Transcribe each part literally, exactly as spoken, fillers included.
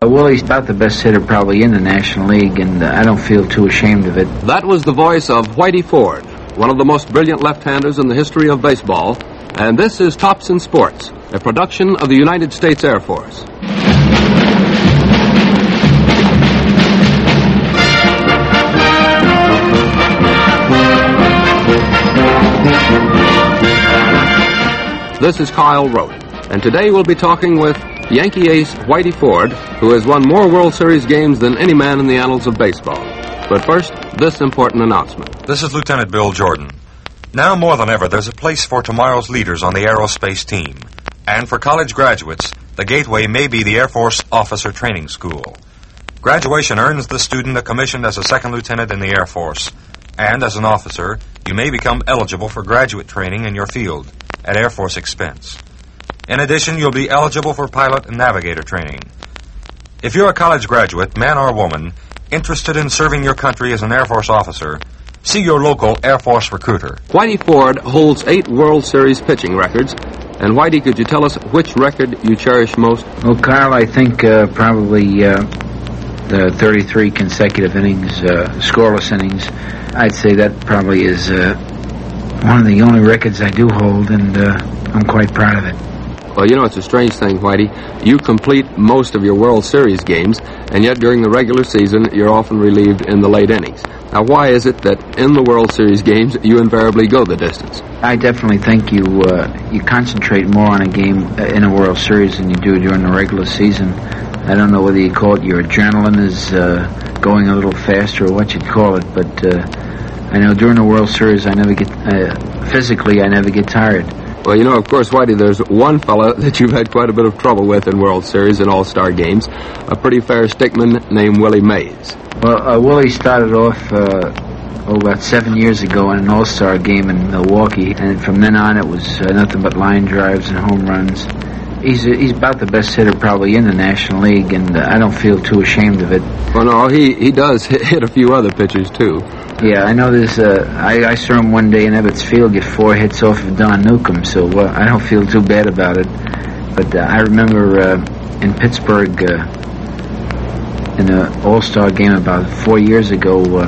Willie's about the best hitter probably in the National League, and uh, I don't feel too ashamed of it. That was the voice of Whitey Ford, one of the most brilliant left-handers in the history of baseball, and this is Tops in Sports, a production of the United States Air Force. This is Kyle Rote, and today we'll be talking with Yankee ace Whitey Ford, who has won more World Series games than any man in the annals of baseball. But first, this important announcement. This is Lieutenant Bill Jordan. Now more than ever, there's a place for tomorrow's leaders on the aerospace team. And for college graduates, the gateway may be the Air Force Officer Training School. Graduation earns the student a commission as a second lieutenant in the Air Force. And as an officer, you may become eligible for graduate training in your field at Air Force expense. In addition, you'll be eligible for pilot and navigator training. If you're a college graduate, man or woman, interested in serving your country as an Air Force officer, see your local Air Force recruiter. Whitey Ford holds eight World Series pitching records. And Whitey, could you tell us which record you cherish most? Well, Kyle, I think uh, probably uh, the thirty-three consecutive innings, uh, scoreless innings. I'd say that probably is uh, one of the only records I do hold, and uh, I'm quite proud of it. Well, you know, it's a strange thing, Whitey. You complete most of your World Series games, and yet during the regular season, you're often relieved in the late innings. Now, why is it that in the World Series games, you invariably go the distance? I definitely think you uh, you concentrate more on a game uh, in a World Series than you do during the regular season. I don't know whether you call it your adrenaline is uh, going a little faster or what you'd call it, but uh, I know during the World Series, I never get, uh, physically, I never get tired. Well, you know, of course, Whitey, there's one fella that you've had quite a bit of trouble with in World Series and All-Star games, a pretty fair stickman named Willie Mays. Well, uh, Willie started off uh, oh, about seven years ago in an All-Star game in Milwaukee, and from then on it was uh, nothing but line drives and home runs. He's uh, he's about the best hitter probably in the National League, and uh, I don't feel too ashamed of it. Well, no, he, he does hit, hit a few other pitchers, too. Yeah, I know there's, uh, I, I saw him one day in Ebbets Field get four hits off of Don Newcomb, so uh, I don't feel too bad about it. But uh, I remember uh, in Pittsburgh, uh, in an All-Star game about four years ago, uh,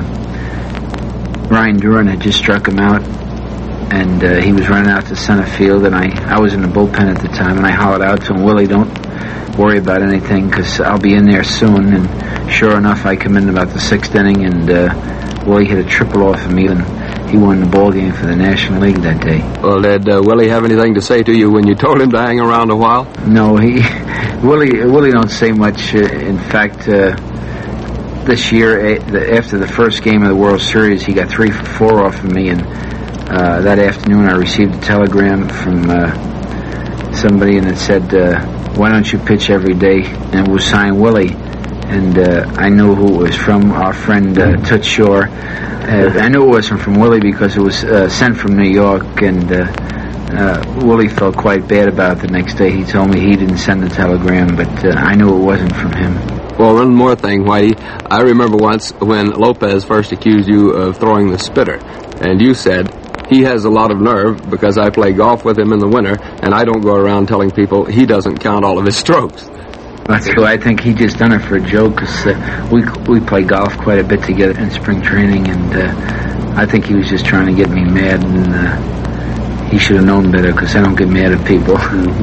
Ryan Duran had just struck him out, and uh, he was running out to center field, and I, I was in the bullpen at the time, and I hollered out to him, Willie, don't worry about anything, because I'll be in there soon. And sure enough, I come in about the sixth inning, and uh, Willie hit a triple off of me, and he won the ball game for the National League that day. Well, did uh, Willie have anything to say to you when you told him to hang around a while? No, he, Willie, Willie don't say much. Uh, in fact, uh, this year, uh, the, after the first game of the World Series, he got three for four off of me, and uh, that afternoon I received a telegram from uh, somebody, and it said, uh, why don't you pitch every day? And it was signed Willie. And uh, I knew who it was from, our friend uh, Toots Shore. Uh, I knew it wasn't from Willie because it was uh, sent from New York, and uh, uh, Willie felt quite bad about it the next day. He told me he didn't send the telegram, but uh, I knew it wasn't from him. Well, one more thing, Whitey. I remember once when Lopez first accused you of throwing the spitter, and you said, he has a lot of nerve because I play golf with him in the winter, and I don't go around telling people he doesn't count all of his strokes. That's true. I think he just done it for a joke, because uh, we we play golf quite a bit together in spring training, and uh, I think he was just trying to get me mad, and uh, he should have known better, because I don't get mad at people.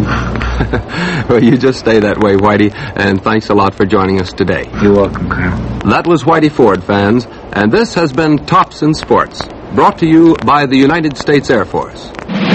Well, you just stay that way, Whitey, and thanks a lot for joining us today. You're welcome, Kyle. That was Whitey Ford, fans, and this has been Tops in Sports, brought to you by the United States Air Force.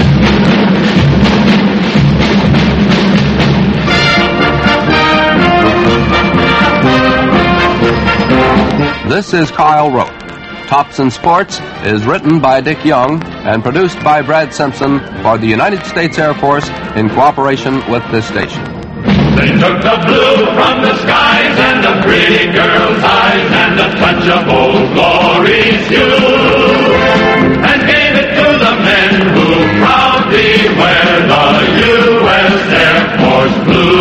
This is Kyle Rote. Tops in Sports is written by Dick Young and produced by Brad Simpson for the United States Air Force in cooperation with this station. They took the blue from the skies and the pretty girl's eyes and a touch of Old Glory's hue, and gave it to the men who proudly wear the U S Air Force blue.